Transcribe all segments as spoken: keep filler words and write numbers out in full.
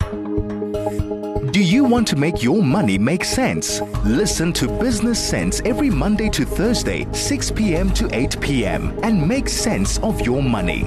Do you want to make your money make sense? Listen to Business Sense every Monday to Thursday, six p.m. to eight p.m. and make sense of your money.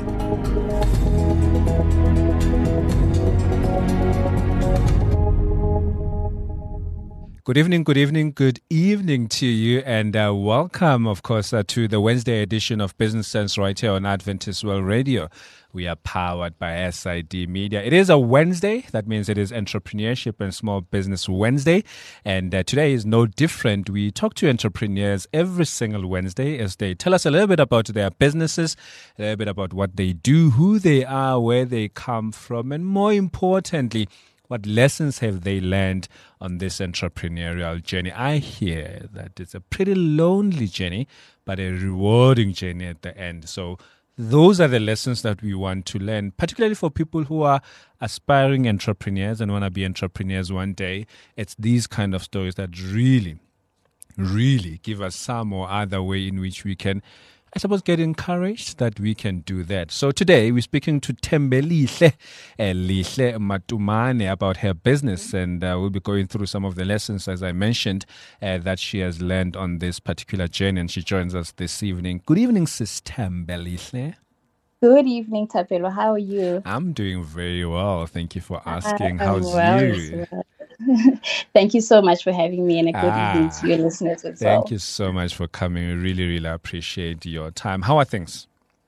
Good evening, good evening, good evening to you, and uh, welcome, of course, uh, to the Wednesday edition of Business Sense right here on Adventist World Radio. We are powered by S I D Media. It is a Wednesday. That means it is Entrepreneurship and Small Business Wednesday. And uh, today is no different. We talk to entrepreneurs every single Wednesday as they tell us a little bit about their businesses, a little bit about what they do, who they are, where they come from, and more importantly, what lessons have they learned on this entrepreneurial journey? I hear that it's a pretty lonely journey, but a rewarding journey at the end. So those are the lessons that we want to learn, particularly for people who are aspiring entrepreneurs and want to be entrepreneurs one day. It's these kind of stories that really, really give us some or other way in which we can, I suppose, get encouraged that we can do that. So today we're speaking to Thembelihle uh, Lihle Matumane about her business, and uh, we'll be going through some of the lessons, as I mentioned, uh, that she has learned on this particular journey, and she joins us this evening. Good evening, Sis Thembelihle. Good evening, Thapelo. How are you? I'm doing very well. Thank you for asking. I'm How's well you? as well. Thank you so much for having me, and a good Ah, evening to your listeners as Thank well. you so much for coming. We really, really appreciate your time. How are things?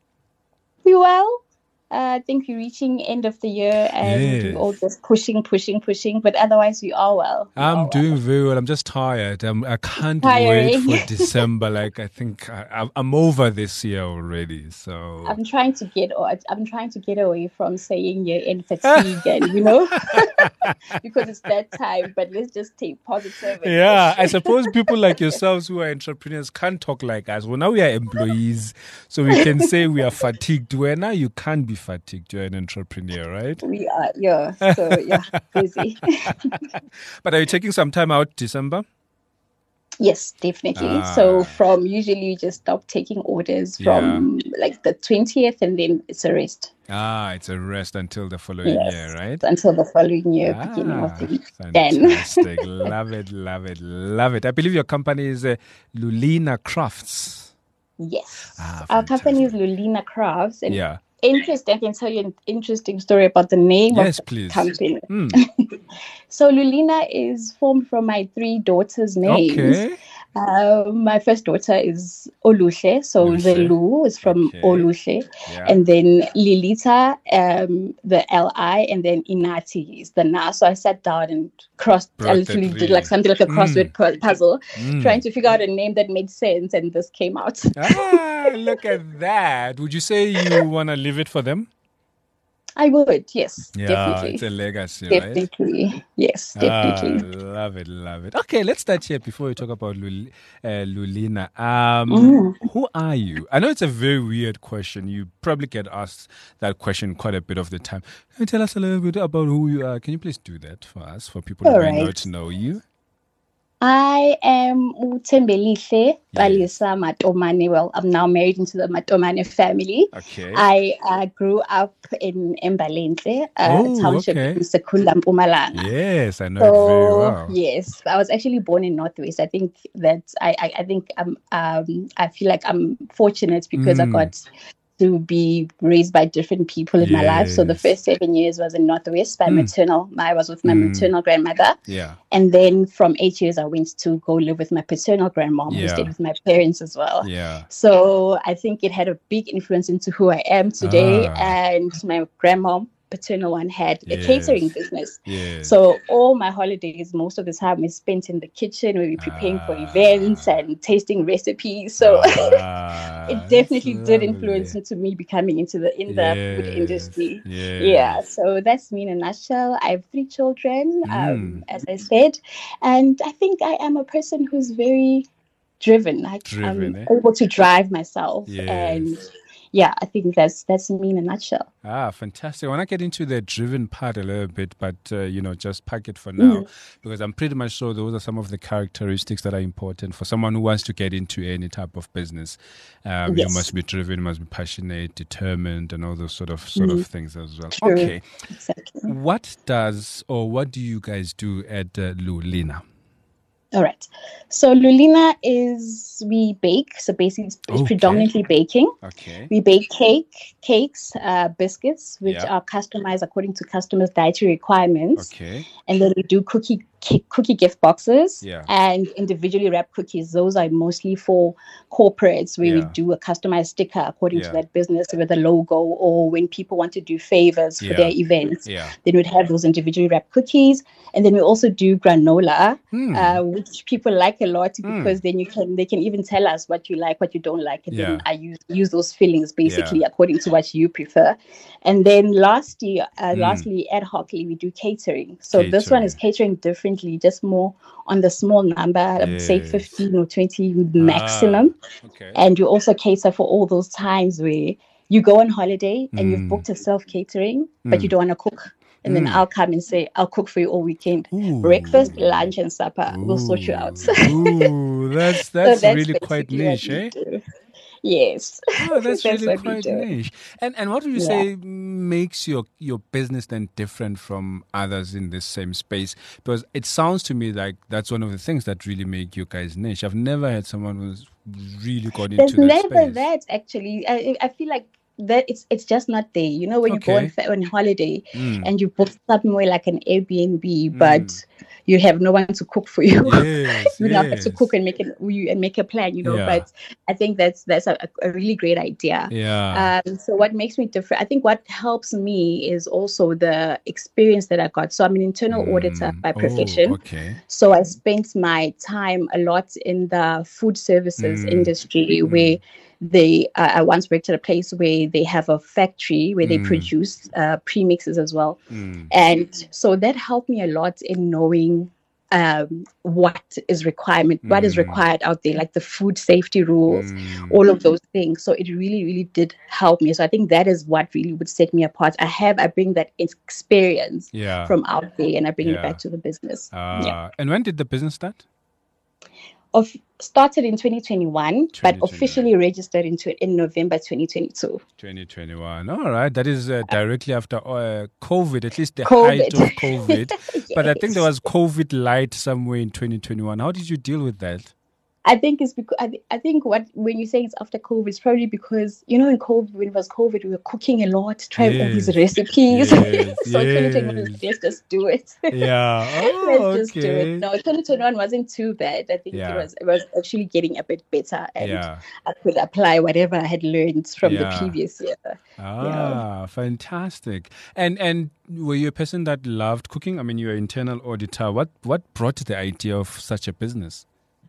We well. Uh, I think we're reaching end of the year, and Yes. we're all just pushing, pushing, pushing. But otherwise, we are well. We I'm are doing well. very well. I'm just tired. I'm, I can't Tiring. wait for December. Like, I think I, I'm- I'm over this year already. So, I'm trying to get. I'm trying to get away from saying year end fatigue, and you know, because it's that time. But let's just take positive. and yeah, push. I suppose people like yourselves who are entrepreneurs can't talk like us. Well, now we are employees, so we can say we are fatigued. Where now you can't be fatigued. You're an entrepreneur, right? We are, yeah. So yeah, busy. But are you taking some time out December? Yes, definitely. Ah. So from usually you just stop taking orders from like the twentieth, and then it's a rest. Ah, it's a rest until the following Yes. year, right? Until the following year, beginning of the Ah, then. fantastic. Love it, love it, love it. I believe your company is uh, Lulina Crafts. Yes. Ah, Our company is fantastic. Lulina Crafts. And Yeah. interesting, I can tell you an interesting story about the name Yes, of the please. company. Hmm. So Lulina is formed from my three daughters' names. Okay. Uh, my first daughter is Oluhle, so the Luhle. Lu is from Okay. Oluhle, Yeah. and then Lilita, um, the L I, and then Inati is the Na. So I sat down and crossed. Brought I the literally three. did like something like a crossword pu- puzzle, Mm. trying to figure out a name that made sense, and this came out. Ah, look at that. Would you say you want to leave it for them? I would, yes, Yeah, definitely, it's a legacy, right? definitely, yes, Ah, definitely. love it, love it. Okay, let's start here before we talk about Lul- uh, Lulina. Um, Mm. Who are you? I know it's a very weird question. You probably get asked that question quite a bit of the time. Can you tell us a little bit about who you are? Can you please do that for us, for people who All may right. not know you? I am Thembelihle Yes. Palisa Matomane. Well, I'm now married into the Matomane family. Okay. I uh, grew up in Embalenhle, uh, Oh, township okay. in Sekunda, Mpumalanga. Yes, I know it very So well. yes, I was actually born in Northwest. I think that I, I, I think I'm um I feel like I'm fortunate because I Mm. got to be raised by different people in my life. So the Yes. first seven years was in Northwest by Mm. maternal. I was with my Mm. maternal grandmother. Yeah. And then from eight years, I went to go live with my paternal grandmom, who Yeah. stayed with my parents as well. Yeah. So I think it had a big influence into who I am today. Ah. And my grandmom, paternal one, had a Yes. catering business. Yes. So all my holidays, most of the time, is spent in the kitchen where we're preparing for Ah. events and tasting recipes. So Ah, it that's definitely did lovely. influence into me becoming into the in the food Yes, industry. yes. Yeah, so that's me in a nutshell. I have three children, um, Mm. as I said, and I think I am a person who's very driven. Like Driven, I'm eh? able to drive myself, Yes. and yeah, I think that's that's me in a nutshell. Ah, fantastic. I want to get into the driven part a little bit, but, uh, you know, just pack it for now, mm. because I'm pretty much sure those are some of the characteristics that are important for someone who wants to get into any type of business. Um, yes. You must be driven, you must be passionate, determined, and all those sort of sort mm. of things as well. True. Okay. Exactly. What does, or what do you guys do at uh, Lulina? All right. So Lulina is, we bake. So basically it's, it's okay. predominantly baking. Okay. We bake cake, cakes, uh, biscuits, which yeah. are customized according to customers' dietary requirements. Okay. And then we do cookie cookie gift boxes yeah. and individually wrapped cookies. Those are mostly for corporates where yeah. we do a customized sticker according yeah. to that business with a logo, or when people want to do favors for yeah. their events, yeah. then we'd have those individually wrapped cookies. And then we also do granola, mm. uh, which people like a lot because mm. then you can they can even tell us what you like, what you don't like, and yeah. then I use use those fillings basically yeah. according to what you prefer. And then lastly, uh, mm. lastly, ad hocly, we do catering. So catering. This one is catering differently, just more on the small number, I would yes. say fifteen or twenty maximum. Ah, okay. And you also cater for all those times where you go on holiday and mm. you've booked a self-catering, mm. but you don't want to cook. And mm. then I'll come and say, I'll cook for you all weekend. Ooh. Breakfast, lunch, and supper. Ooh. We'll sort you out. Ooh, that's, that's, so that's really quite niche, eh? Yes. Oh, that's, that's really quite niche. And and what would you yeah. say makes your, your business then different from others in this same space? Because it sounds to me like that's one of the things that really make you guys niche. I've never had someone who's really got into There's that never space. that, actually. I, I feel like that it's it's just not there. You know, when okay. you go on, on holiday mm. and you book somewhere like an Airbnb, mm. but you have no one to cook for you. Yes, you yes. have to cook and make it you and make a plan. You know, yeah. but I think that's that's a, a really great idea. Yeah. Um, so what makes me different? I think what helps me is also the experience that I got. So I'm an internal mm. auditor by profession. Oh, okay. So I spent my time a lot in the food services mm. industry mm. where. They, uh, I once worked at a place where they have a factory where they mm. produce uh, premixes as well. Mm. And so that helped me a lot in knowing um, what is requirement, mm. what is required out there, like the food safety rules, mm. all of those things. So it really, really did help me. So I think that is what really would set me apart. I have, I bring that experience yeah. from out there and I bring yeah. it back to the business. Uh, yeah. And when did the business start? Of started in twenty twenty-one, twenty twenty-one, but officially registered into in November twenty twenty-two. twenty twenty-one. All right. That is uh, directly after uh, COVID, at least the COVID. height of COVID. Yes. But I think there was COVID light somewhere in twenty twenty-one. How did you deal with that? I think it's because I, I think what when you say it's after COVID, it's probably because you know in COVID when it was COVID we were cooking a lot, trying yes. all these recipes. Yes. so yes. twenty twenty-one, let's just do it. Yeah, oh, let's just okay. do it. No, twenty twenty-one wasn't too bad. I think yeah. it was it was actually getting a bit better, and yeah. I could apply whatever I had learned from yeah. the previous year. Ah, yeah. fantastic! And and were you a person that loved cooking? I mean, you're an internal auditor. What what brought the idea of such a business?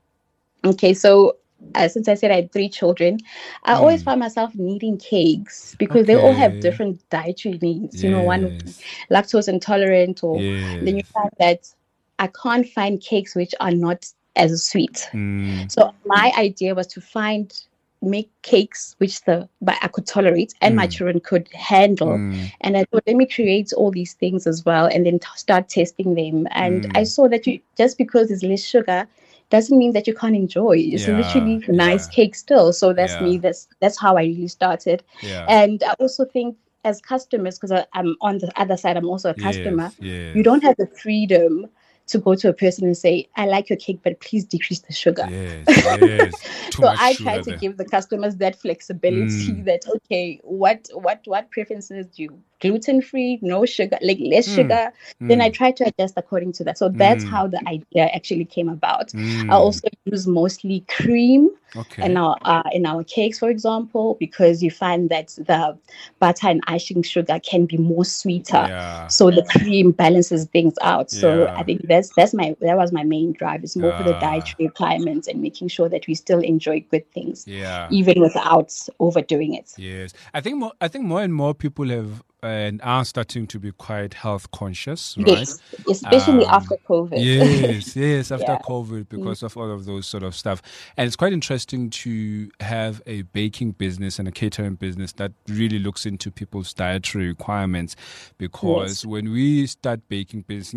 Okay, so. Uh, since I said I had three children, I mm. always found myself needing cakes because okay. they all have different dietary needs. Yes. You know, one lactose intolerant, or yes. then you find that I can't find cakes which are not as sweet. Mm. So my idea was to find make cakes which the but I could tolerate and mm. my children could handle. Mm. And I thought, let me create all these things as well, and then t- start testing them. And mm. I saw that you just because there's less sugar doesn't mean that you can't enjoy. It's yeah, literally nice yeah. cake still. So that's yeah. me. That's that's how I really started. Yeah. And I also think as customers, because I'm on the other side, I'm also a customer. Yes, yes. You don't have the freedom to go to a person and say, I like your cake, but please decrease the sugar. Yes, yes. So I try to there. give the customers that flexibility mm. that, okay, what what what preferences do you? Gluten-free, no sugar, like less mm. sugar. Mm. Then I try to adjust according to that. So that's mm. how the idea actually came about. Mm. I also use mostly cream okay. in our uh, in our cakes, for example, because you find that the butter and icing sugar can be more sweeter. Yeah. So the cream balances things out. So yeah. I think that's that's my that was my main drive. It's more uh. for the dietary requirements and making sure that we still enjoy good things, yeah. even without overdoing it. Yes, I think more. I think more and more people have and are starting to be quite health conscious, right? Yes, especially Um, after COVID. Yes, yes, after Yeah. COVID, because of all of those sort of stuff. And it's quite interesting to have a baking business and a catering business that really looks into people's dietary requirements, because Yes. when we start baking business,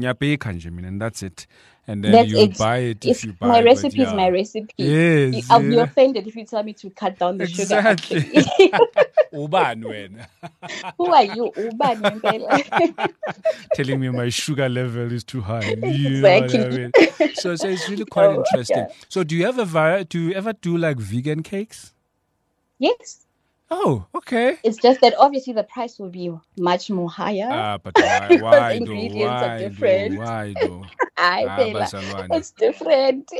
and that's it. And then That's you it. buy it if It's you buy my it, recipe but is my yeah. recipe. Yes, I'll be yeah. offended if you tell me to cut down the sugar. Exactly. Actually. Ubani wena. Who are you? Ubani ngempela. Telling me my sugar level is too high. You know what I Exactly. mean? So, so it's really quite So, interesting. yeah. So do you have a vari- do you ever do like vegan cakes? Yes. Oh, okay. It's just that obviously the price will be much more higher Ah, but why? because Why the though? ingredients are Why different. though? Why though? I Ah, feel bazalwane. it's different.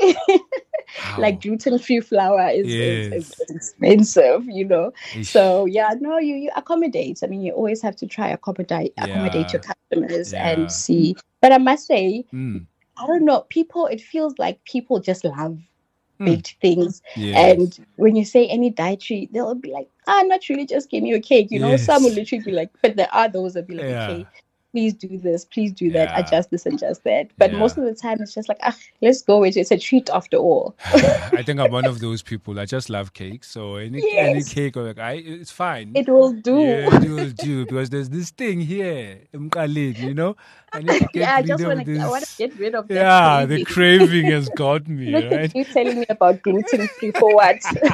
How? Like gluten-free flour is, is, is, Yes. is expensive, you know. Ish. So yeah, no, you, you accommodate. I mean, you always have to try accommodate accommodate your Yeah. customers Yeah. and see. But I must say, Mm. I don't know, people. It feels like people just love Mm. baked things. Yes. And when you say any dietary, they'll be like, ah, not really, just give me a cake. You know, some will Yes. literally be like, but there are those that be like, Yeah. okay, please do this, please do that, Yeah. adjust this and just that. But Yeah. most of the time, it's just like, ah, let's go. It's, it's a treat after all. I think I'm one of those people. I just love cake. So any any Yes. cake, or like I, it's fine. It will do. Yeah, it will do, because there's this thing here, mqaleni, you know. I need to get Yeah, I rid just of want to. I want this. to get rid of that. Yeah, the craving. craving has got me, Look right? at you telling me about gluten free for what?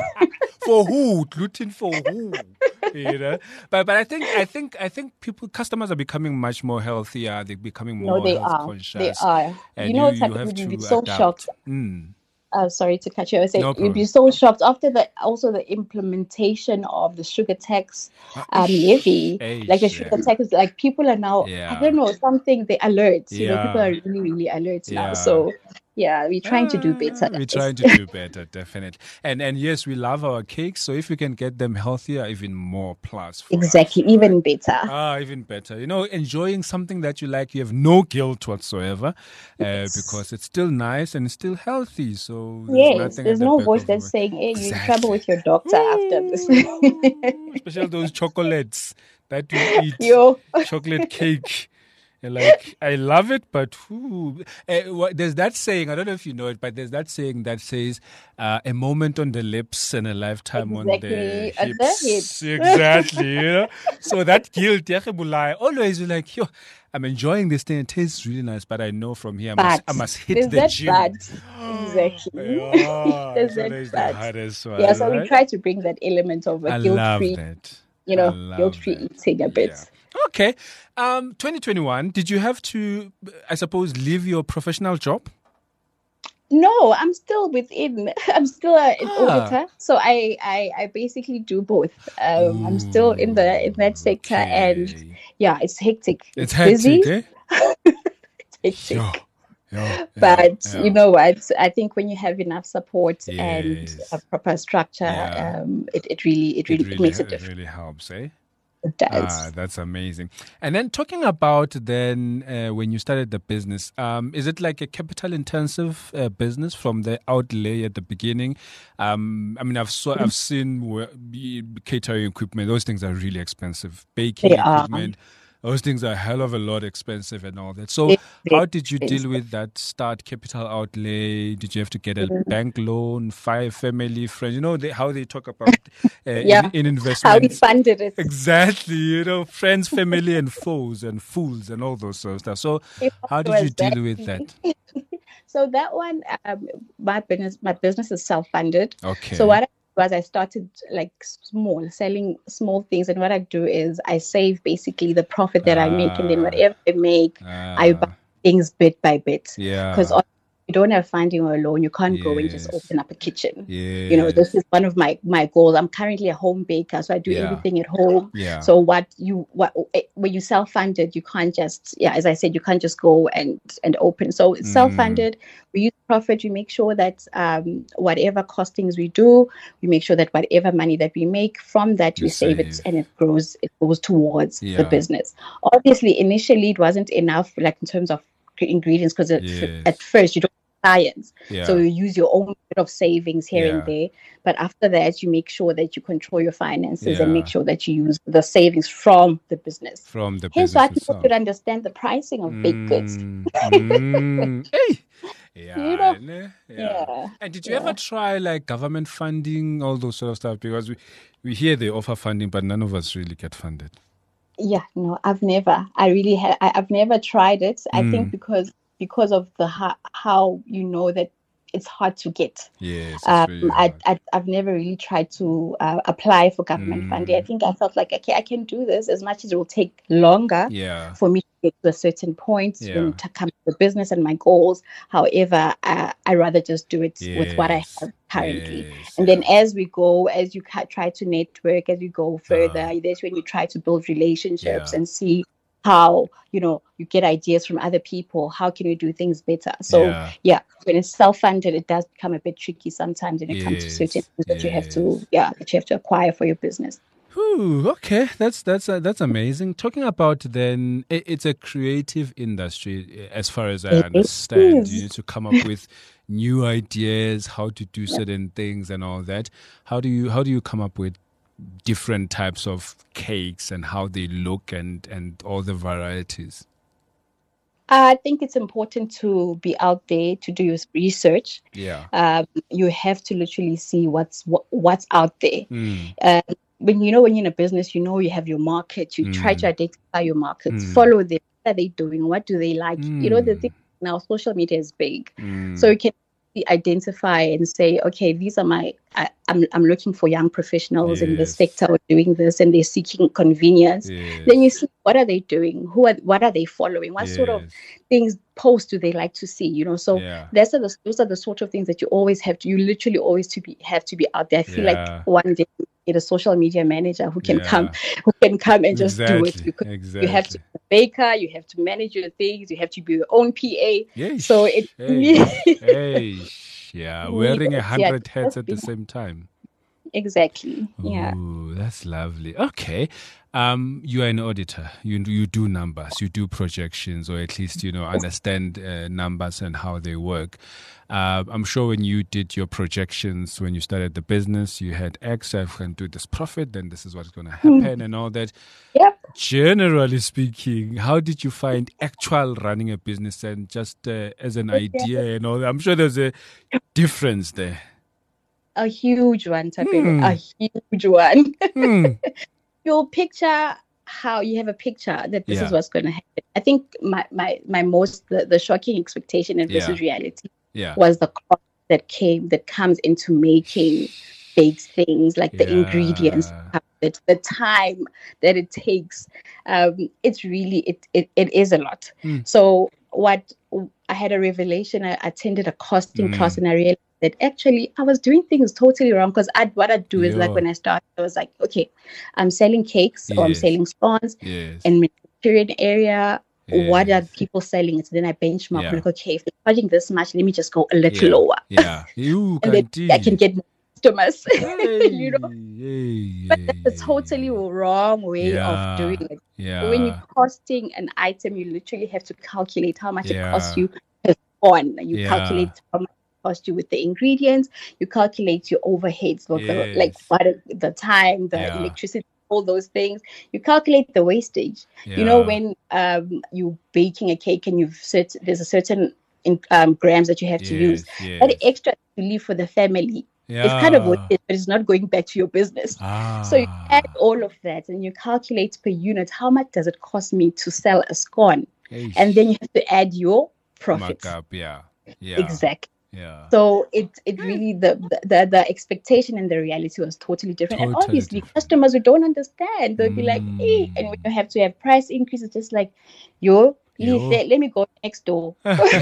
For who? Gluten for who? You know, but but I think I think I think people customers are becoming much more healthier. They're becoming more No, they health are. conscious. They are. And You know, you, it's like you have you'd be to so adapt. shocked. Mm. Uh, sorry to cut you. I was saying No you'd be problem. so shocked after the also the implementation of the sugar tax Ah, um ish, levy. ish, Like the yeah. sugar tax is like people are now. I Yeah. don't know, something they alert. You know, people Yeah. are really really alert now. Yeah. So yeah, we're trying to do better. Ah, we're guys. trying to do better, definitely. And and yes, we love our cakes. So if we can get them healthier, even more plus for Exactly, us, even right? better. Ah, even better. You know, enjoying something that you like, you have no guilt whatsoever, uh, Yes. because it's still nice and it's still healthy. So there's Yes, nothing there's at the no back voice of the that's mind. saying, "Hey, you're in Exactly. trouble with your doctor after this." Ooh, especially those chocolates that we eat, Yo, chocolate cake. And like, I love it, but ooh, uh, what, there's that saying, I don't know if you know it, but there's that saying that says uh, a moment on the lips and a lifetime on the exactly at hips. the hips. Exactly, you know? So that guilt, yeah, Bulai, always you're like, yo, I'm enjoying this thing. It tastes really nice, but I know from here I must, I But must hit there's the that gym. but exactly. Yeah, There's so that there's the but. hardest one, Yeah, so we right? try to bring that element of a I love guilt-free, that. you I know, love guilt-free that. eating a bit. Yeah. Okay. Um, twenty twenty-one, did you have to, I suppose, leave your professional job? No, I'm still within. I'm still a, an Ah. auditor, so I, I I basically do both. Um, I'm still in the in that sector, and Okay. yeah, it's hectic. It's It's, busy. hectic, eh? It's hectic. Yeah. Yeah, But yeah, you know what? I think when you have enough support and Yes. a proper structure, Yeah. um, it, it really it It really it really, makes a it difference. really helps, eh? It does. Ah, that's amazing. And then talking about then uh, when you started the business, um, is it like a capital intensive uh, business from the outlay at the beginning? Um, I mean, I've saw, I've seen where, the catering equipment; those things are really expensive. Baking They are. equipment, those things are a hell of a lot expensive and all that. So, They- they- how did you deal with that start capital outlay? Did you have to get a bank loan, five family, friends? You know they, how they talk about uh, Yeah. in, in How we investments. funded it. Exactly, you know, friends, family, and foes, and fools, and all those sort of stuff. So, It how did you was deal that with that? So that one, um, my business, my business is self-funded. Okay. So what I did was I started like small, selling small things, and what I do is I save basically the profit that I make, and then Ah. whatever I make, I buy Ah, things bit by bit. yeah. Because you don't have funding or a loan, you can't go and just Yes. open up a kitchen. Yeah. You know, this is one of my my goals. I'm currently a home baker, so I do Yeah. everything at home. Yeah. So what you what when you self funded, you can't just yeah, as I said, you can't just go and and open. So it's Mm. self funded. We use profit. We make sure that um whatever costings we do, we make sure that whatever money that we make from that You we save it save. and it grows. It goes towards Yeah. the business. Obviously, initially it wasn't enough, like in terms of ingredients, because Yes. at first you don't clients. Yeah. So you use your own bit of savings here Yeah. and there. But after that, you make sure that you control your finances Yeah. and make sure that you use the savings from the business. From the Hence business why people itself. should understand the pricing of baked goods. Mm, mm, hey. Yeah, You know? ne? yeah. Yeah, And did you yeah. ever try like government funding, all those sort of stuff? Because we, we hear they offer funding, but none of us really get funded. Yeah, no, I've never. I really have. I've never tried it. I Mm. think because because of the how, how you know that it's hard to get. Yes, it's Um, really I, hard. I I've never really tried to uh, apply for government Mm. funding. I think I felt like okay, I can do this as much as it will take longer Yeah. for me to get to a certain point Yeah. when to come to the business and my goals. However, uh, I rather just do it with what I Yes, have currently. yes, And yeah. then as we go, as you ca- try to network, as you go further, Uh-huh. that's when you try to build relationships Yeah. and see how, you know, you get ideas from other people. How can you do things better? So Yeah. yeah, when it's self-funded, it does become a bit tricky sometimes when it comes to Yes, certain things that you have yes. to, yeah, that you have to acquire for your business. Whew, okay, that's that's uh, that's amazing. Talking about then, it, it's a creative industry, as far as I It understand. is. You need to come up with new ideas, how to do certain things, and all that. How do you how do you come up with different types of cakes and how they look and and all the varieties? I think it's important to be out there to do your research. Yeah. Um, you have to literally see what's what, what's out there. Mm. Um, when you know when you're in a business, you know you have your market. You try Mm. to identify your markets, Mm. follow them. What are they doing? What do they like? You know, the Mm. thing now, social media is big, Mm. so you can identify and say, okay, these are my. I, I'm I'm looking for young professionals in this Yes. sector who are doing this, and they're seeking convenience. Yes. Then you see what are they doing? Who are what are they following? What sort of Yes. things posts do they like to see? You know, so Yeah. those are the those are the sort of things that you always have to. You literally always to be have to be out there. I feel Yeah. like one day you get a social media manager who can Yeah. come, who can come and just do it. Exactly. Because Exactly. you have to be a baker, you have to manage your things, you have to be your own P A. Yeesh. So it Hey. Hey. Yeah, wearing a Yeah, hundred hats just at the be- same time. exactly. Yeah. Ooh, that's lovely. Okay. Um, you are an auditor. You you do numbers, you do projections, or at least you know understand uh, numbers and how they work. Uh, I'm sure when you did your projections when you started the business, you had X. I can do this profit, then this is what's going to happen, and all that. Yep. Generally speaking, how did you find actual running a business and just uh, as an idea and all that? I'm sure there's a difference there. A huge one, Tapelo. Hmm. A huge one. Hmm. You'll picture how you have a picture that this Yeah. is what's going to happen. I think my my my most the, the shocking expectation and versus Yeah. reality Yeah. was the cost that came that comes into making baked things, like the ingredients, Yeah. the, the time that it takes. Um, it's really it, it it is a lot. Mm. So what I had a revelation. I attended a costing Mm. class and I realized that actually I was doing things totally wrong because I what I do is like Yeah. when I started, I was like, okay, I'm selling cakes or I'm Yes. selling scones Yes. in the Manchurian area. What are Yes. people selling? So then I benchmark. Yeah. I'm like, okay, if they're charging this much, let me just go a little Yeah. lower. Yeah. You And then I can get more customers. you know, but that's a totally wrong way Yeah. of doing it. Yeah. When you're costing an item, you literally have to calculate how much Yeah. it costs you per on. You Yeah. calculate how much it costs you with the ingredients. You calculate your overheads, like, the, like Yes. what it- the time, the Yeah. electricity, all those things. You calculate the wastage. You know, Yeah. when um, you're baking a cake and you've set, there's a certain in, um, grams that you have to use. Yes, That yes. extra to leave for the family. Yeah. It's kind of worth it, but it's not going back to your business. Ah. So you add all of that and you calculate per unit how much does it cost me to sell a scone, Eish. and then you have to add your profits. Markup, yeah. Yeah. Exactly. Yeah. So it it really the, the the expectation and the reality was totally different. And Totally obviously different. customers who don't understand, they'll be like, hey, and when you have to have price increases, just like yo, leave Yo. that, let me go next door.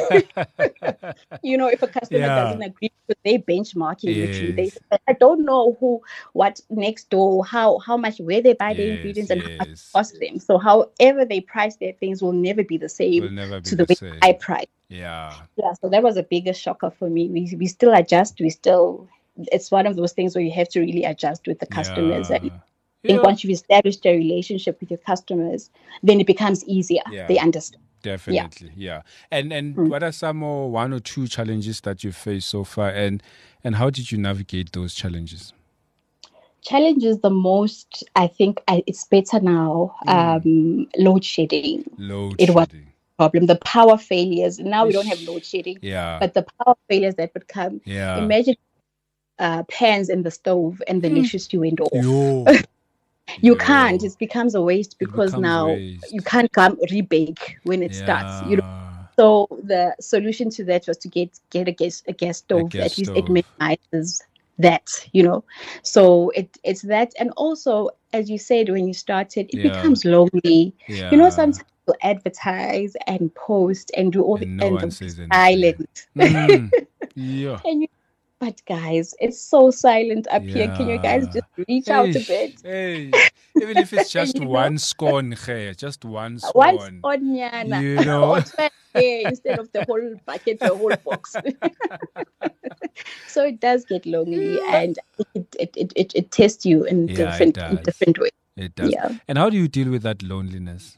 You know, if a customer Yeah. doesn't agree with their benchmarking, literally, they Yes. say, I don't know who, what next door, how how much, where they buy the Yes, ingredients and how much it yes. costs them. So however they price their things will never be the same Will never be to the, the way same. I price. Yeah. Yeah, so that was a bigger shocker for me. We we still adjust. We still, it's one of those things where you have to really adjust with the customers. And I Yeah. think Yeah. once you've established a relationship with your customers, then it becomes easier. Yeah. They understand. Definitely, yeah. yeah. And and Mm. what are some more one or two challenges that you faced so far, and and how did you navigate those challenges? Challenges the most, I think I, it's better now. Mm. Um, load shedding. Load it was shedding. a problem. The power failures. Now Ish. we don't have load shedding. Yeah. But the power failures that would come. Yeah. Imagine uh, pans in the stove and the mm. electricity went off. Yo. You Yo. can't. It becomes a waste because now waste. you can't come rebake when it yeah. starts. You know. So the solution to that was to get get a gas a gas stove. A gas At least stove. it minimizes that. You know. So it it's that, and also as you said when you started, it yeah. becomes lonely. Yeah. You know, sometimes you advertise and post and do all and the no and the silent. Mm. yeah. And you, but guys, it's so silent up yeah. here. Can you guys just reach hey, out a bit? Hey. Even if it's just one know? scone, just one scone. One scone, Yana. You know? Instead of the whole bucket, the whole box. So it does get lonely, and it it, it, it, it tests you in yeah, different in different ways. It does. Yeah. And how do you deal with that loneliness?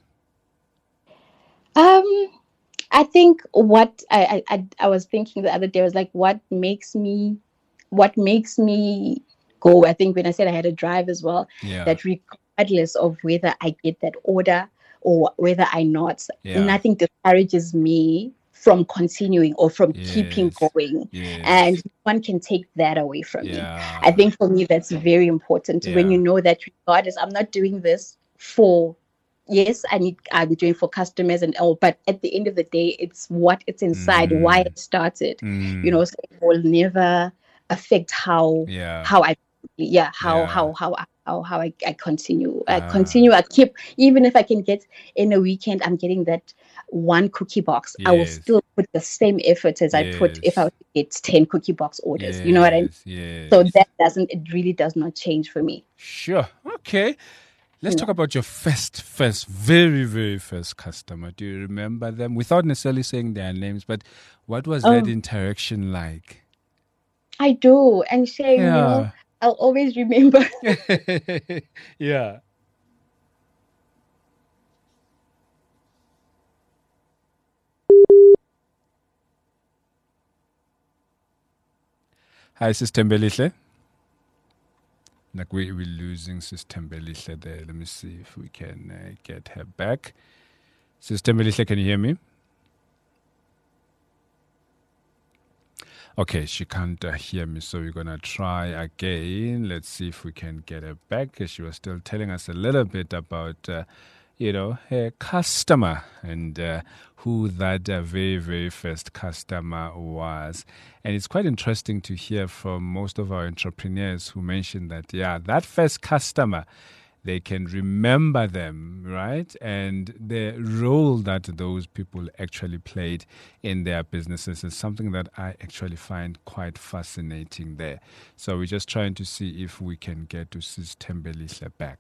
Um, I think what I, I I was thinking the other day was like, what makes me, what makes me go. I think when I said I had a drive as well, yeah. that regardless of whether I get that order or whether I not, yeah. nothing discourages me from continuing or from yes. keeping going. Yes. And one can take that away from yeah. me. I think for me that's very important yeah. when you know that regardless, I'm not doing this for. Yes, I need. I'm doing for customers and all, but at the end of the day, it's what it's inside, mm. why it started. Mm. You know, so it will never affect how yeah. how I, yeah, how yeah. how how how how I, I continue. I ah. continue. I keep, even if I can get in a weekend, I'm getting that one cookie box. Yes. I will still put the same effort as yes. I put if I get ten cookie box orders. Yes. You know what I mean? Yes. So that doesn't. It really does not change for me. Sure. Okay. Let's talk about your first, first, very, very first customer. Do you remember them? Without necessarily saying their names, but what was oh. that interaction like? I do. And Shane, yeah. you know, I'll always remember. yeah. Hi, Sister Mbelihle. Like we, we're losing Sister Mbelihle there. Let me see if we can uh, get her back. Sister Mbelihle, can you hear me? Okay, she can't uh, hear me, so we're going to try again. Let's see if we can get her back. She was still telling us a little bit about, uh, you know, her customer and uh, who that uh, very, very first customer was. And it's quite interesting to hear from most of our entrepreneurs who mentioned that, yeah, that first customer, they can remember them, right? And the role that those people actually played in their businesses is something that I actually find quite fascinating there. So we're just trying to see if we can get to Sister Mbelihle back.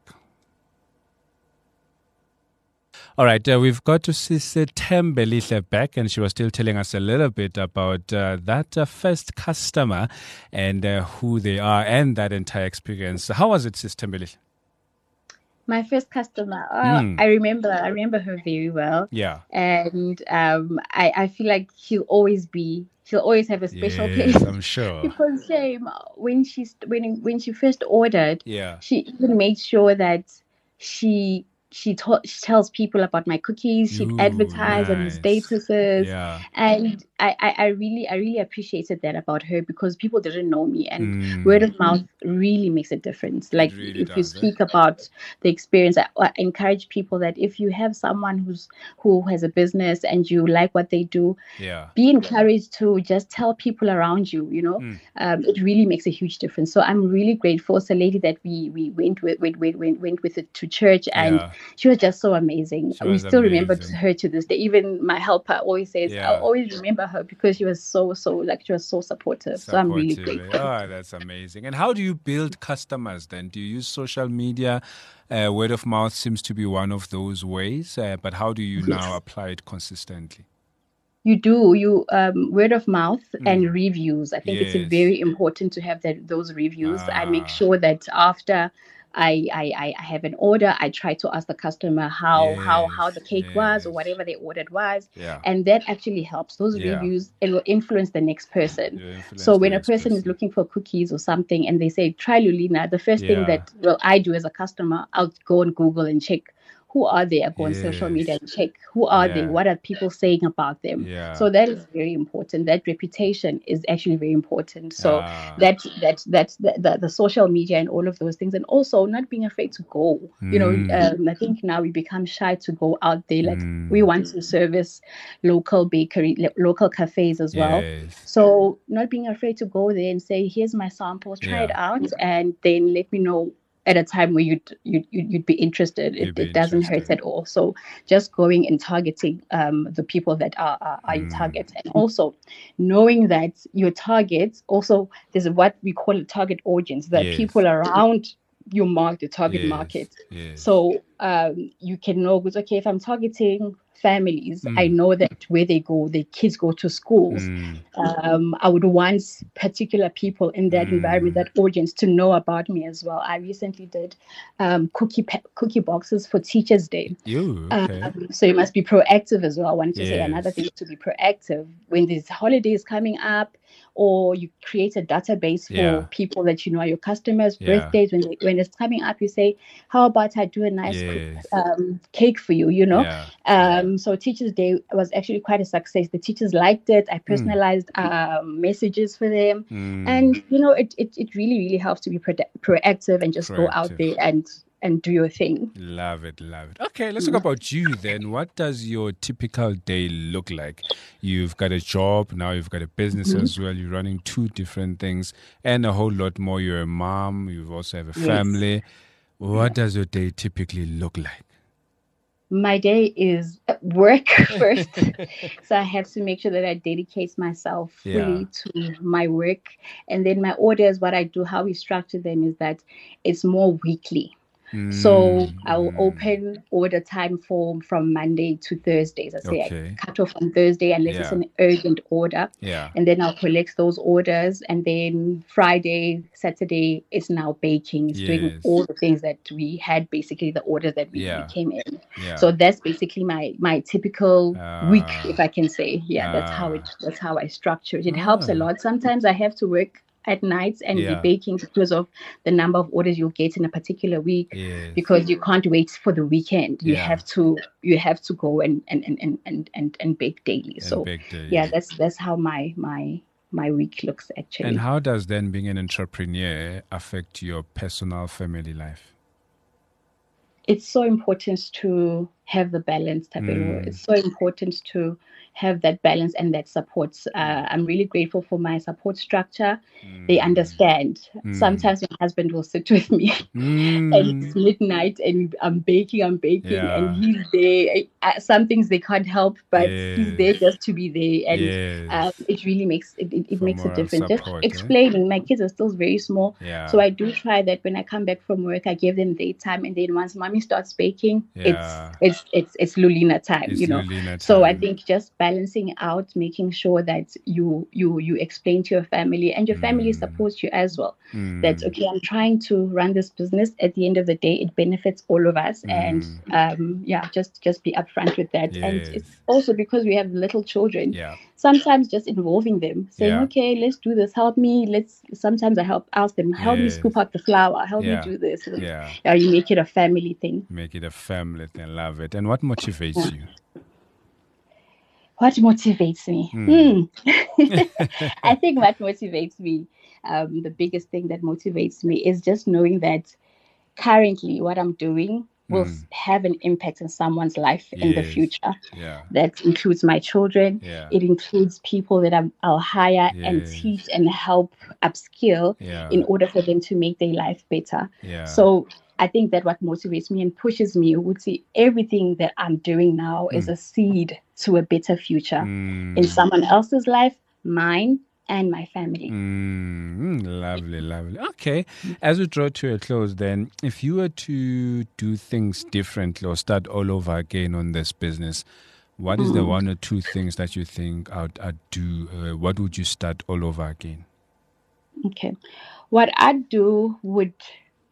All right, uh, we've got to Sister Mbelihle back, and she was still telling us a little bit about uh, that uh, first customer and uh, who they are and that entire experience. How was it, Sister Mbelihle? My first customer, oh, mm. I remember, I remember her very well. Yeah. And um, I, I feel like she'll always be, she'll always have a special yes, place. I'm sure. Because shame, when she, when, when she first ordered, yeah. she even made sure that she, She, t- she tells people about my cookies. She'd Ooh, advertise nice. on the statuses, yeah. and I, I, I really, I really appreciated that about her because people didn't know me, and mm. word of mouth really makes a difference. Like really if does, you speak eh? about the experience, I, I encourage people that if you have someone who's who has a business and you like what they do, yeah. be encouraged to just tell people around you. You know, mm. um, it really makes a huge difference. So I'm really grateful. It's a lady that we we went with, went went went, went with it to church and. Yeah. She was just so amazing. She we still amazing. remember her to this day. Even my helper always says, yeah. I'll always remember her because she was so, so, like, she was so supportive. supportive. So I'm really grateful. Oh, that's amazing. And how do you build customers then? Do you use social media? Uh, word of mouth seems to be one of those ways. Uh, but how do you yes. now apply it consistently? You do, you um, word of mouth mm. and reviews. I think yes. it's very important to have that those reviews. Ah. I make sure that after I, I, I have an order. I try to ask the customer how Yes, how how the cake was or yes. whatever they ordered was, Yeah. and that actually helps. Those Yeah. reviews, it will influence the next person. You influence So the when a next person is person. looking for cookies or something and they say try Lulina, the first thing Yeah. that well I do as a customer, I'll go on Google and check who are they. I go on social media Yes. and check who are they, Yeah. what are people saying about them. Yeah. So that is very important. That reputation is actually very important. So Ah. that that that the, the, the social media and all of those things, and also not being afraid to go. You know, Mm. um, I think now we become shy to go out there. Like Mm. we want to service local bakery, lo- local cafes as well. Yes. So not being afraid to go there and say, "Here's my samples, try it Yeah. out, and then let me know." At a time where you'd you'd, you'd be interested, it, You'd be it doesn't hurt interested. at all. So just going and targeting um, the people that are are, are your Mm. target, and also knowing that your targets also there's what we call a target audience, the Yes. people around your market, the target Yes. market. Yes. So um, you can know, okay, if I'm targeting families, Mm. I know that where they go, their kids go to schools. Mm. Um, I would want particular people in that Mm. environment, that audience, to know about me as well. I recently did um, cookie pa- cookie boxes for Teachers' Day. You okay? Um, so you must be proactive as well. I wanted to say Yes. another thing is to be proactive when there's holidays coming up, or you create a database for Yeah. people that you know are your customers' Yeah. birthdays. When they, when it's coming up, you say, "How about I do a nice Yes. um, cake for you?" You know. Yeah. Um, so Teachers' Day was actually quite a success. The teachers liked it. I Mm. personalized um, messages for them, Mm. and you know, it, it it really really helps to be pro- proactive and just go out Proactive. there and and do your thing. Love it, love it. Okay, let's talk about you then. What does your typical day look like? You've got a job, now you've got a business Mhm. as well. You're running two different things and a whole lot more. You're a mom, you also have a Yes. family. What does your day typically look like? My day is work first. So I have to make sure that I dedicate myself fully to my work. And then my orders, what I do, how we structure them is that it's more weekly. So I will Mm. open order time form from Monday to Thursdays. I say Okay. I cut off on Thursday unless it's Yeah. an urgent order. Yeah. And then I'll collect those orders. And then Friday, Saturday is now baking. It's doing Yes. all the things that we had, basically the orders that we, Yeah. we came in. Yeah. So that's basically my my typical Ah. week, if I can say. Yeah, that's how it Ah. that's how I structure it. It helps a Ah. lot. Sometimes I have to work at nights and Yeah. be baking because of the number of orders you'll get in a particular week, Yes. because you can't wait for the weekend. You Yeah. have to you have to go and and and and and, and, and bake daily. And So big day. yeah, that's that's how my my my week looks actually. And how does then being an entrepreneur affect your personal family life? It's so important to have the balance, Tabelo. Mm. It's so important to have that balance and that support. Uh, I'm really grateful for my support structure. Mm. They understand. Mm. Sometimes my husband will sit with me Mm. and it's midnight and I'm baking, I'm baking, Yeah. and he's there. Uh, Some things they can't help, but he's Yes. there just to be there. And Yes. um, it really makes it, it, it For makes a moral difference. Just support, eh? explaining, my kids are still very small. Yeah. So I do try that when I come back from work, I give them daytime, and then once mommy starts baking, Yeah. it's it's it's it's Lulina time, It's you know. Lulina So I time. think just balancing out, making sure that you you you explain to your family and your family Mm. supports you as well. Mm. That okay, I'm trying to run this business. At the end of the day, it benefits all of us, and Mm. um, yeah, just just be upfront with that. And Yes. it's also because we have little children. Yeah. Sometimes just involving them, saying, Yeah. okay, let's do this. Help me. Let's. Sometimes I help ask them, help me Yes. scoop out the flour. Help Yeah. me do this. And, Yeah. yeah, you make it a family thing. Make it a family thing. Love it. And what motivates you? What motivates me? Mm. Hmm. I think what motivates me, um, the biggest thing that motivates me is just knowing that currently what I'm doing will Mm. have an impact in someone's life in the Yes. future. Yeah. That includes my children. Yeah. It includes people that I'm, I'll hire and Yes. teach and help upskill Yeah. in order for them to make their life better. Yeah. So I think that what motivates me and pushes me would see everything that I'm doing now is Mm. a seed to a better future Mm. in someone else's life, mine, and my family. Mm, lovely, lovely. Okay. As we draw to a close, then, if you were to do things differently or start all over again on this business, what is the Mm. one or two things that you think I'd, I'd do? Uh, what would you start all over again? Okay. What I'd do would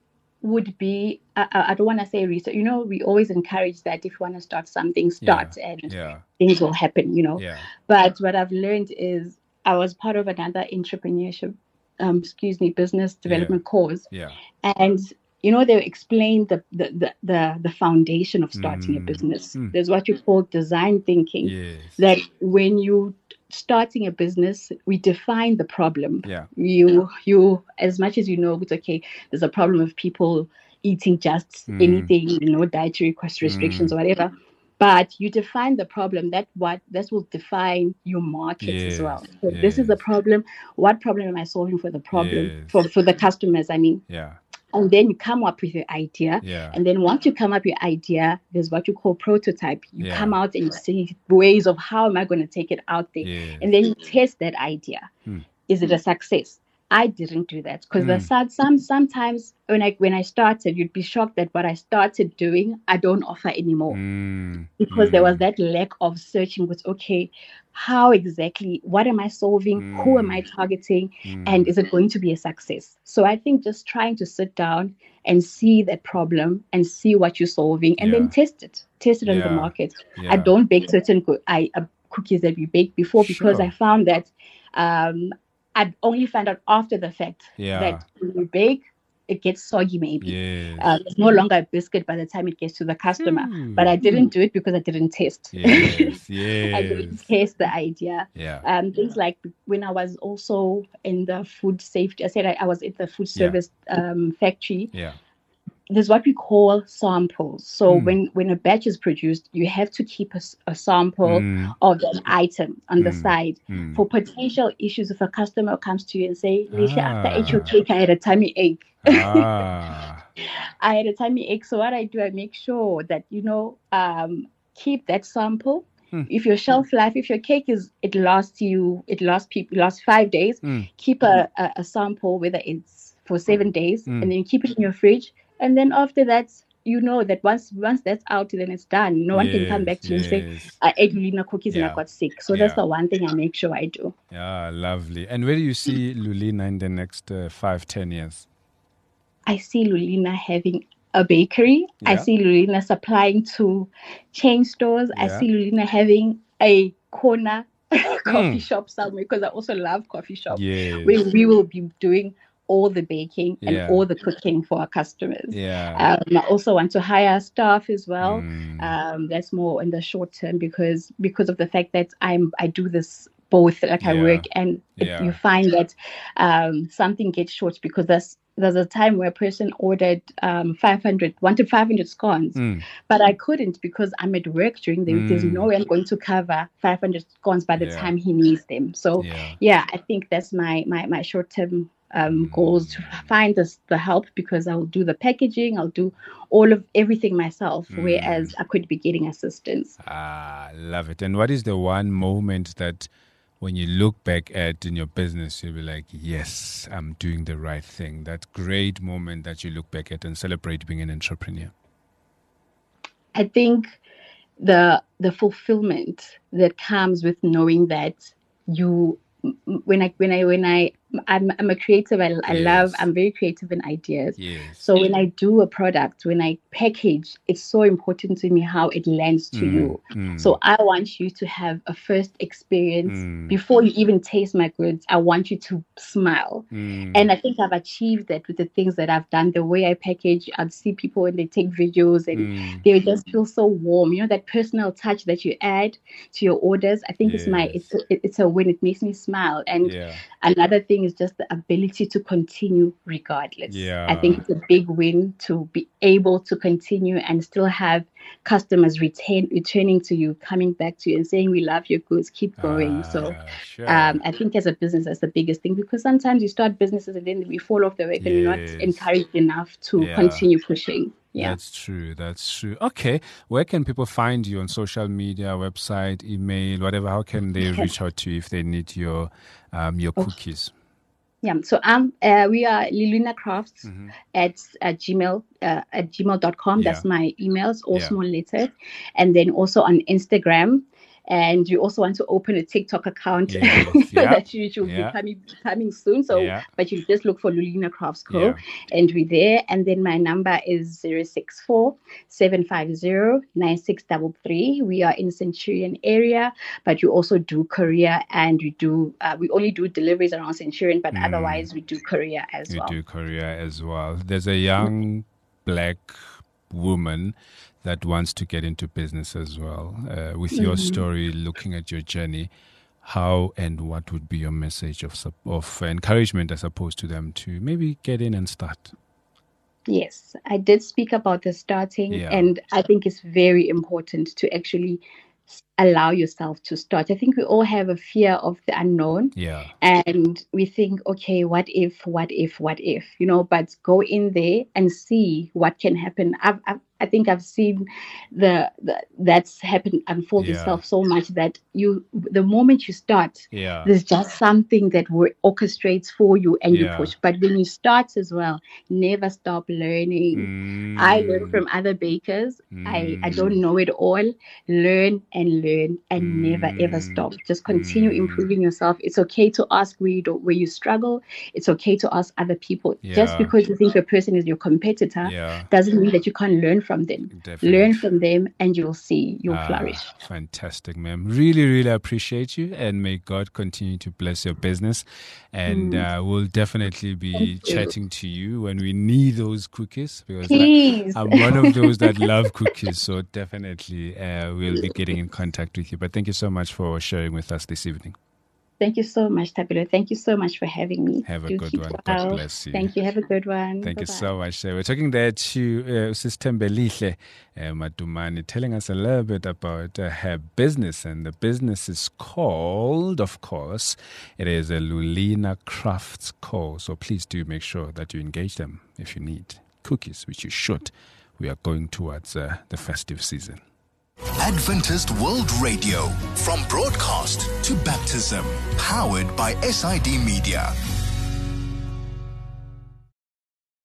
would be, I, I don't want to say research. You know, we always encourage that if you want to start something, start yeah. and Yeah. things will happen, you know. Yeah. But what I've learned is I was part of another entrepreneurship, um, excuse me, business development Yeah. course. Yeah. And, you know, they explain the, the, the, the, the foundation of starting Mm. a business. Mm. There's what you call design thinking. Yes. That when you starting a business, we define the problem. Yeah. You, you, as much as you know, it's okay, there's a problem of people eating just Mm. anything, you know, dietary cost restrictions Mm. or whatever. But you define the problem. That what that will define your market Yes. as well. So Yes. this is the problem. What problem am I solving for the problem Yes. for for the customers? I mean, Yeah. and then you come up with your idea. Yeah. And then once you come up with your idea, there's what you call prototype. You Yeah. come out and you see ways of how am I going to take it out there. Yes. And then you test that idea. Hmm. Is it a success? I didn't do that because the Mm. sad some sometimes when I when I started, you'd be shocked that what I started doing, I don't offer anymore. Mm. Because there was Mm. that lack of searching with, okay, how exactly, what am I solving? Who am I targeting? Mm. And is it going to be a success? So I think just trying to sit down and see that problem and see what you're solving and Yeah. then test it, test it on the Yeah. market. Yeah. I don't bake certain co- I, uh, cookies that we baked before because Sure. I found that um, I only found out after the fact Yeah. that when you bake, it gets soggy maybe. Yes. Uh, it's no longer a biscuit by the time it gets to the customer. Hmm. But I didn't do it because I didn't test. Yes. I didn't Yes. test the idea. Yeah. Um, things like when I was also in the food safety, I said I, I was in the food Yeah. service um, factory. Yeah. There's what we call samples. So Mm. when, when a batch is produced, you have to keep a, s- a sample Mm. of that item on the Mm. side Mm. for potential issues. If a customer comes to you and say, Leisha, after I ate your Ah. cake, I had a tummy ache. Ah. I had a tummy ache. So what I do, I make sure that, you know, um, keep that sample. Hmm. If your shelf life, if your cake is, it lasts you, it lasts people, lasts five days, Mm. keep a, a, a sample, whether it's for seven days, Mm. and then keep it in your fridge. And then after that, you know that once once that's out, then it's done. No one can come Yes, back to you and say, yes. I ate Lulina cookies and Yeah. I got sick. So that's Yeah. the one thing I make sure I do. Yeah, lovely. And where do you see Lulina in the next uh, five, ten years? I see Lulina having a bakery. I Yeah. see Lulina supplying to chain stores. I Yeah. see Lulina having a corner coffee Mm. shop somewhere because I also love coffee shops. Yes. Where we will be doing all the baking and Yeah. all the cooking for our customers. Yeah. Um, I also want to hire staff as well. Mm. Um, that's more in the short term because because of the fact that I'm I do this both, like I Yeah. work and if Yeah. you find that um, something gets short because there's there's a time where a person ordered um, five hundred, wanted five hundred scones, Mm. but I couldn't because I'm at work during the week. There's Mm. no way I'm going to cover five hundred scones by the Yeah. time he needs them. So Yeah. yeah, I think that's my my my short term um, goals to find this, the help because I'll do the packaging, I'll do all of everything myself, Mm. whereas I could be getting assistance. Ah, love it. And what is the one moment that when you look back at in your business, you'll be like, yes, I'm doing the right thing. That great moment that you look back at and celebrate being an entrepreneur. I think the the fulfillment that comes with knowing that you when I when I when I I'm, I'm a creative. I, I Yes. love. I'm very creative in ideas. Yes. So when I do a product, when I package, it's so important to me how it lands to Mm, you. mm. So I want you to have a first experience Mm. before you even taste my goods. I want you to smile. Mm. And I think I've achieved that with the things that I've done. The way I package, I'd see people when they take videos and Mm. they just feel so warm. You know, that personal touch that you add to your orders. I think it's my Yes. it's a, it's a win. It makes me smile. And Yeah. another thing is just the ability to continue regardless. Yeah. I think it's a big win to be able to continue and still have customers retain returning to you, coming back to you and saying we love your goods, keep going. so Ah, sure. um, I think as a business, that's the biggest thing because sometimes you start businesses and then we fall off the wagon and you're Yes. not encouraged enough to Yeah. continue pushing. Yeah. That's true. That's true. Okay. Where can people find you on social media, website, email, whatever? How can they reach out to you if they need your um, your cookies? Yeah, so um, uh, we are Liluna Crafts Mhm. at uh, Gmail uh, at gmail dot com. Yeah. That's my emails, all Yeah. small letters, and then also on Instagram And you also want to open a TikTok account Yes, so yeah, that you should yeah. be coming, coming soon. So, Yeah. but you just look for Lulina Crafts Co. Yeah. and we're there. And then my number is zero six four, seven five zero, nine six three three. We are in Centurion area, but you also do courier, and we do, uh, we only do deliveries around Centurion, but Mm. otherwise we do courier as You well. do career as well. There's a young black woman that wants to get into business as well. Uh, with your Mm-hmm. story, looking at your journey, how and what would be your message of sup- of encouragement, I suppose, to them to maybe get in and start? Yes, I did speak about the starting, Yeah. and I think it's very important to actually s- allow yourself to start. I think we all have a fear of the unknown, Yeah. and we think, okay, what if, what if, what if, you know, but go in there and see what can happen. I've, I've, I think I've seen the, the that's happened unfold Yeah. itself so much that you, the moment you start, Yeah. there's just something that wo- orchestrates for you and Yeah. you push. But when you start as well, never stop learning. Mm. I learn from other bakers. I, I don't know it all. Learn and learn and never ever Mm. stop. Just continue Mm. improving yourself. It's okay to ask where you don't, where you struggle. It's okay to ask other people. Just Yeah. because you think a person is your competitor Yeah. doesn't mean that you can't learn from them. Definitely. Learn from them and you'll see you'll Ah, flourish. fantastic, ma'am. Really, really appreciate you, and may God continue to bless your business. And uh, we'll definitely be Mm. Thank you. chatting to you when we need those cookies, because Please. I'm one of those that love cookies. So definitely uh, we'll be getting in contact with you. But thank you so much for sharing with us this evening. Thank you so much, Tabelo. Thank you so much for having me. Have a Do good keep one. God well. bless you. Thank you. Have a good one. Thank you Bye-bye. so much. So we're talking there to uh, Sister Mbelihle uh, Matumani, telling us a little bit about uh, her business. And the business is called, of course, it is a Lulina Crafts Co. So please do make sure that you engage them if you need cookies, which you should. We are going towards uh, the festive season. Adventist World Radio, from broadcast to baptism, powered by S I D Media.